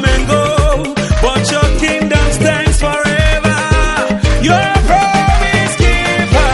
and go, but your kingdom stands forever. You're a promise keeper.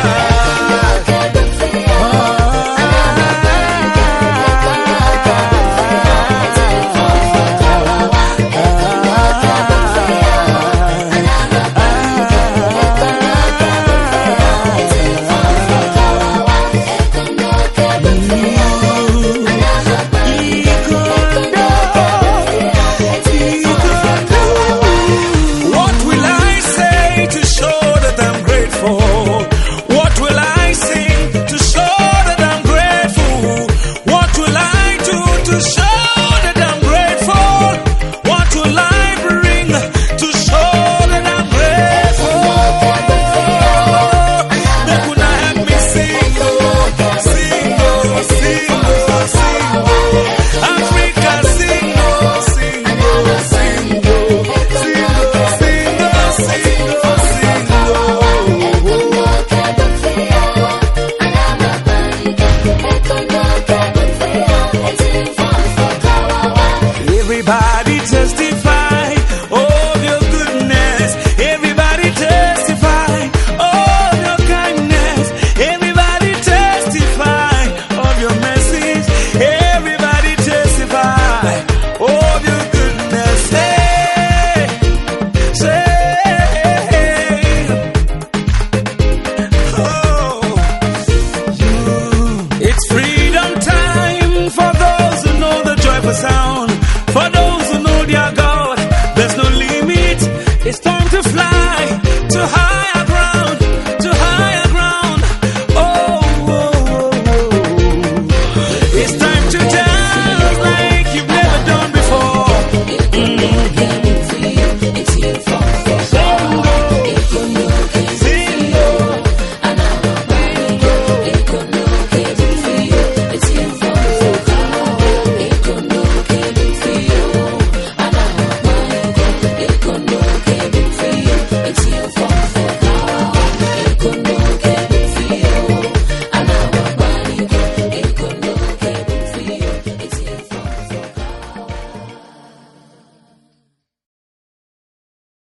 What will I say to show that I'm grateful? What will I sing to show that I'm grateful? What will I do to show that I'm grateful? What will I bring to show that I'm grateful? Make una help me sing, oh, sing, oh, sing, oh, sing, oh. Africa sing, oh, sing, oh, sing, oh, sing, oh, sing, oh, sing, oh, sing, oh. Everybody testify.